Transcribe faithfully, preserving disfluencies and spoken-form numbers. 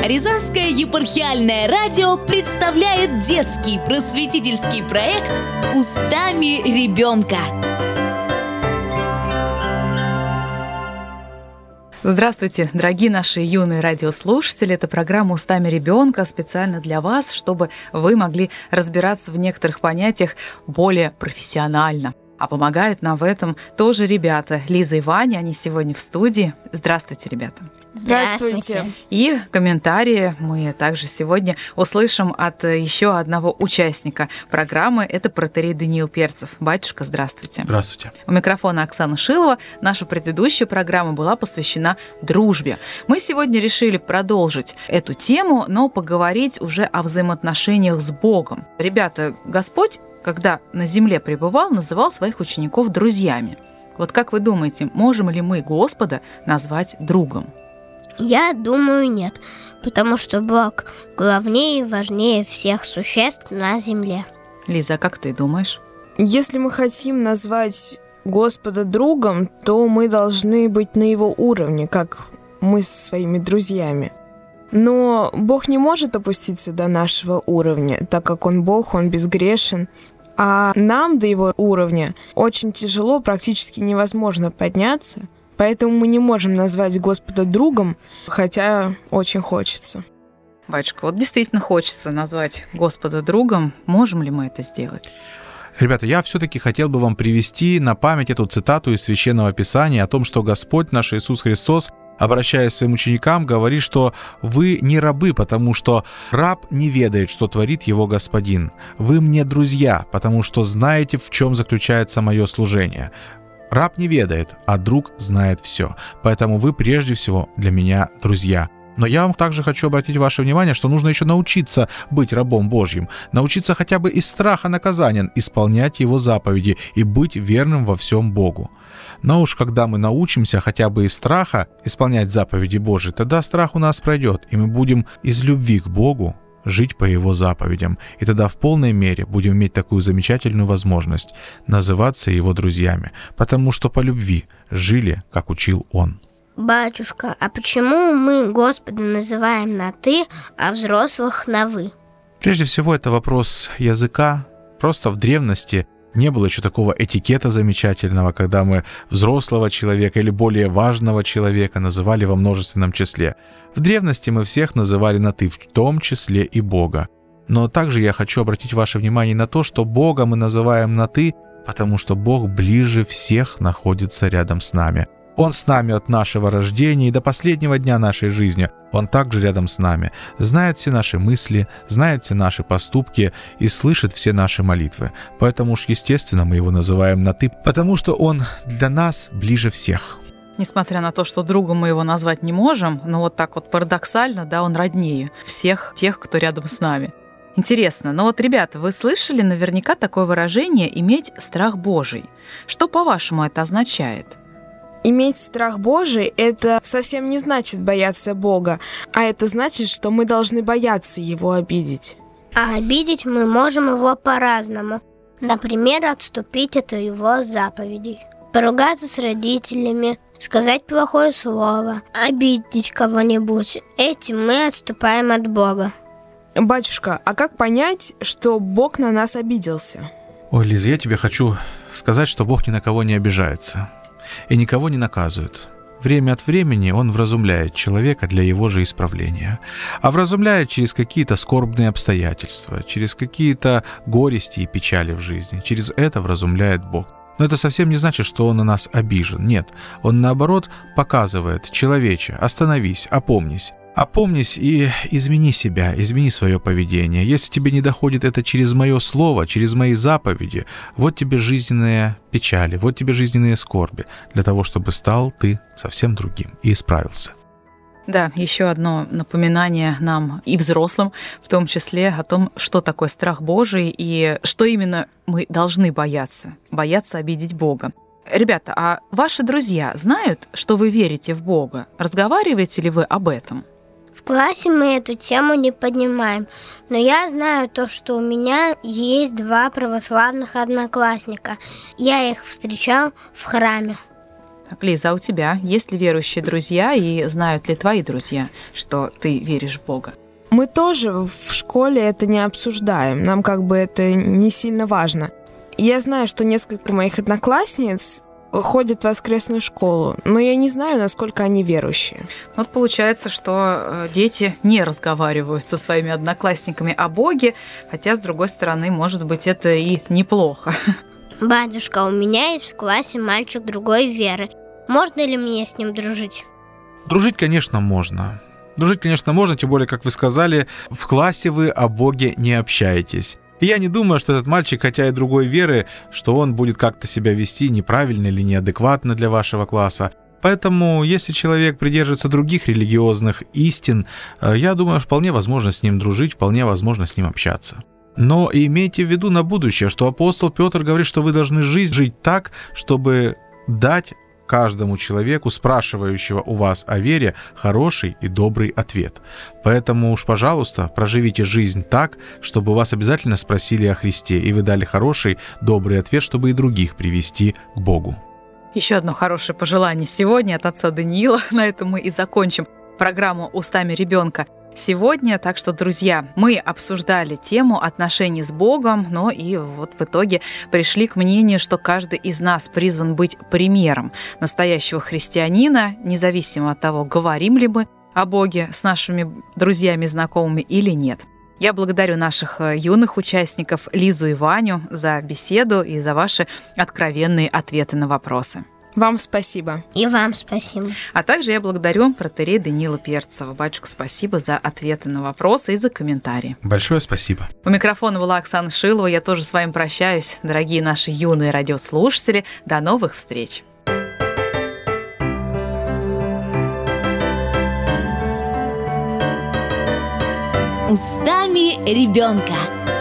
Рязанское епархиальное радио представляет детский просветительский проект «Устами ребенка». Здравствуйте, дорогие наши юные радиослушатели. Это программа «Устами ребенка» специально для вас, чтобы вы могли разбираться в некоторых понятиях более профессионально. А помогают нам в этом тоже ребята. Лиза и Ваня, они сегодня в студии. Здравствуйте, ребята. Здравствуйте. И комментарии мы также сегодня услышим от еще одного участника программы. Это протоиерей Даниил Перцев. Батюшка, здравствуйте. Здравствуйте. У микрофона Оксана Шилова. Наша предыдущая программа была посвящена дружбе. Мы сегодня решили продолжить эту тему, но поговорить уже о взаимоотношениях с Богом. Ребята, Господь, когда на земле пребывал, называл своих учеников друзьями. Вот как вы думаете, можем ли мы Господа назвать другом? Я думаю, нет, потому что Бог главнее и важнее всех существ на земле. Лиза, а как ты думаешь? Если мы хотим назвать Господа другом, то мы должны быть на его уровне, как мы со своими друзьями. Но Бог не может опуститься до нашего уровня, так как Он Бог, Он безгрешен. А нам до его уровня очень тяжело, практически невозможно подняться. Поэтому мы не можем назвать Господа другом, хотя очень хочется. Батюшка, вот действительно хочется назвать Господа другом. Можем ли мы это сделать? Ребята, я все-таки хотел бы вам привести на память эту цитату из Священного Писания о том, что Господь наш Иисус Христос, обращаясь к своим ученикам, говорит, что вы не рабы, потому что раб не ведает, что творит его господин. Вы мне друзья, потому что знаете, в чем заключается мое служение. Раб не ведает, а друг знает все. Поэтому вы прежде всего для меня друзья. Но я вам также хочу обратить ваше внимание, что нужно еще научиться быть рабом Божьим, научиться хотя бы из страха наказания исполнять его заповеди и быть верным во всем Богу. Но уж когда мы научимся хотя бы из страха исполнять заповеди Божьи, тогда страх у нас пройдет, и мы будем из любви к Богу жить по Его заповедям. И тогда в полной мере будем иметь такую замечательную возможность называться Его друзьями, потому что по любви жили, как учил Он. Батюшка, а почему мы Господа называем на «ты», а взрослых на «вы»? Прежде всего, это вопрос языка. Просто в древности не было еще такого этикета замечательного, когда мы взрослого человека или более важного человека называли во множественном числе. В древности мы всех называли на «ты», в том числе и Бога. Но также я хочу обратить ваше внимание на то, что Бога мы называем на «ты», потому что Бог ближе всех находится рядом с нами. Он с нами от нашего рождения и до последнего дня нашей жизни. Он также рядом с нами, знает все наши мысли, знает все наши поступки и слышит все наши молитвы. Поэтому уж естественно мы его называем на «ты», потому что он для нас ближе всех. Несмотря на то, что другом мы его назвать не можем, но вот так вот парадоксально, да, он роднее всех тех, кто рядом с нами. Интересно, но вот, ребята, вы слышали наверняка такое выражение «иметь страх Божий». Что, по-вашему, это означает? Иметь страх Божий – это совсем не значит бояться Бога, а это значит, что мы должны бояться Его обидеть. А обидеть мы можем Его по-разному. Например, отступить от Его заповедей, поругаться с родителями, сказать плохое слово, обидеть кого-нибудь. Этим мы отступаем от Бога. Батюшка, а как понять, что Бог на нас обиделся? Ой, Лиза, я тебе хочу сказать, что Бог ни на кого не обижается и никого не наказывает. Время от времени Он вразумляет человека для его же исправления. А вразумляет через какие-то скорбные обстоятельства, через какие-то горести и печали в жизни. Через это вразумляет Бог. Но это совсем не значит, что Он на нас обижен. Нет, Он наоборот показывает: человече, остановись, опомнись. Опомнись и измени себя, измени свое поведение. Если тебе не доходит это через мое слово, через мои заповеди, вот тебе жизненные печали, вот тебе жизненные скорби, для того, чтобы стал ты совсем другим и исправился. Да, еще одно напоминание нам и взрослым, в том числе о том, что такое страх Божий и что именно мы должны бояться, бояться обидеть Бога. Ребята, а ваши друзья знают, что вы верите в Бога? Разговариваете ли вы об этом? В классе мы эту тему не поднимаем, но я знаю то, что у меня есть два православных одноклассника. Я их встречал в храме. Лиза, а у тебя есть ли верующие друзья и знают ли твои друзья, что ты веришь в Бога? Мы тоже в школе это не обсуждаем, нам как бы это не сильно важно. Я знаю, что несколько моих одноклассниц ходят в воскресную школу, но я не знаю, насколько они верующие. Вот получается, что дети не разговаривают со своими одноклассниками о Боге, хотя, с другой стороны, может быть, это и неплохо. Батюшка, у меня есть в классе мальчик другой веры. Можно ли мне с ним дружить? Дружить, конечно, можно. Дружить, конечно, можно, тем более, как вы сказали, в классе вы о Боге не общаетесь. И я не думаю, что этот мальчик, хотя и другой веры, что он будет как-то себя вести неправильно или неадекватно для вашего класса. Поэтому, если человек придерживается других религиозных истин, я думаю, вполне возможно с ним дружить, вполне возможно с ним общаться. Но имейте в виду на будущее, что апостол Петр говорит, что вы должны жизнь жить так, чтобы дать каждому человеку, спрашивающего у вас о вере, хороший и добрый ответ. Поэтому уж, пожалуйста, проживите жизнь так, чтобы вас обязательно спросили о Христе, и вы дали хороший, добрый ответ, чтобы и других привести к Богу. Еще одно хорошее пожелание сегодня от отца Даниила. На этом мы и закончим программу «Устами ребенка» сегодня. Так что, друзья, мы обсуждали тему отношений с Богом, но и вот в итоге пришли к мнению, что каждый из нас призван быть примером настоящего христианина, независимо от того, говорим ли мы о Боге с нашими друзьями, знакомыми или нет. Я благодарю наших юных участников Лизу и Ваню за беседу и за ваши откровенные ответы на вопросы. Вам спасибо. И вам спасибо. А также я благодарю протоиерея Даниила Перцева. Батюшка, спасибо за ответы на вопросы и за комментарии. Большое спасибо. У микрофона была Оксана Шилова. Я тоже с вами прощаюсь. Дорогие наши юные радиослушатели, до новых встреч. Устами ребенка.